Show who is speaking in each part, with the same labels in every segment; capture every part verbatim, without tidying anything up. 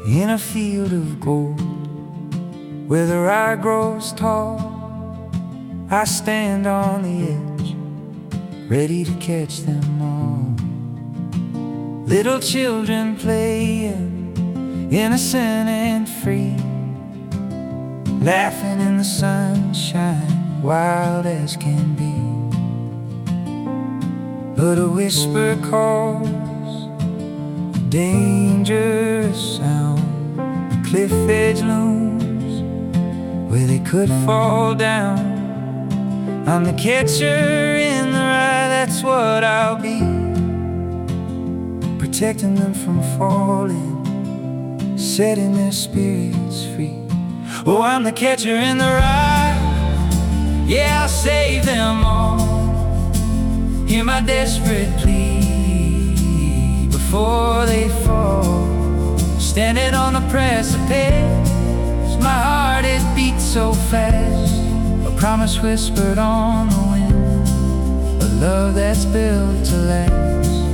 Speaker 1: in a field of gold, where the rye grows tall. I stand on the edge, ready to catch them all. Little children playing, innocent and free, laughing in the sunshine, wild as can be. But a whisper calls, a dangerous sound. The cliff edge looms, where they could fall down. I'm the catcher in the rye, that's what I'll be, protecting them from falling, setting their spirits free. Oh, I'm the catcher in the rye, yeah, I'll save them all. Hear my desperate plea before they fall. Standing on the precipice, my heart it beats so fast. A promise whispered on the wind, a love that's built to last.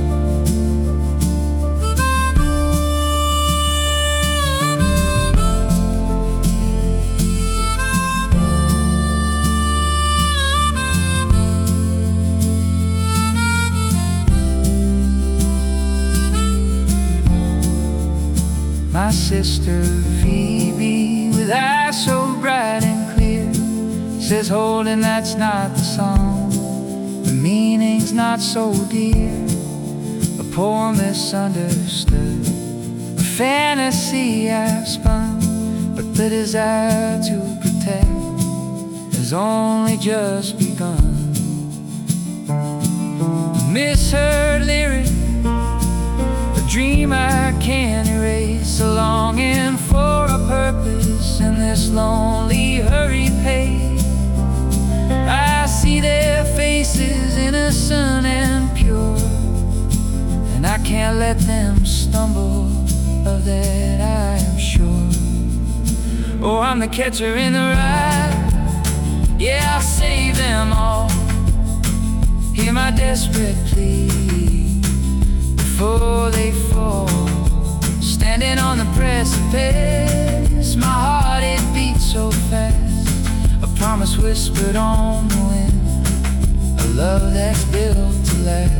Speaker 1: My sister Phoebe, with eyes so bright and clear, says, Holden, that's not the song, the meaning's not so dear. A poem misunderstood, a fantasy I've spun, but the desire to protect has only just begun. A misheard lyric, a dream I can't erase, a longing for a purpose in this lonely, hurried pace. I see their faces, innocent and pure, and I can't let them stumble, of that I am sure. Oh, I'm the catcher in the rye, yeah, I'll save them all. Hear my desperate plea before they fall. Standing on the precipice, my heart it beats so fast. A promise whispered on the wind, a love that's built to last.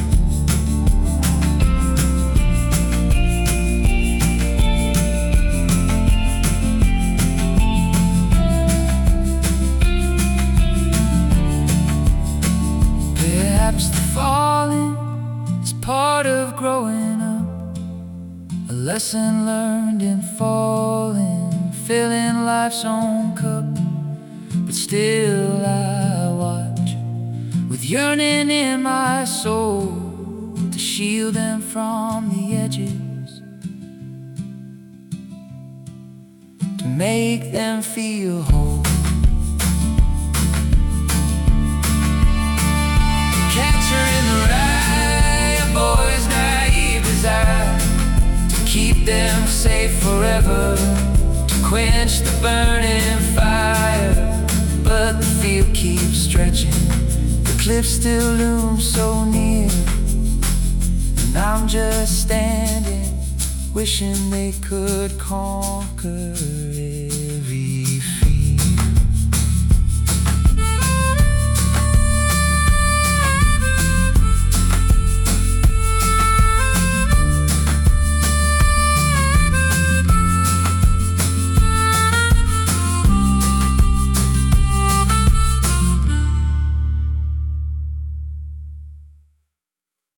Speaker 1: Perhaps the falling is part of growing up, a lesson learned in falling, filling life's own cup. But still I watch, with yearning in my soul, to shield them from the edges, to make them feel whole. Catcher in the rye, a boy's naive desire to keep them safe forever, to quench the burning fire. But the field keeps stretching, the cliff still looms so near, and I'm just standing, wishing they could conquer it.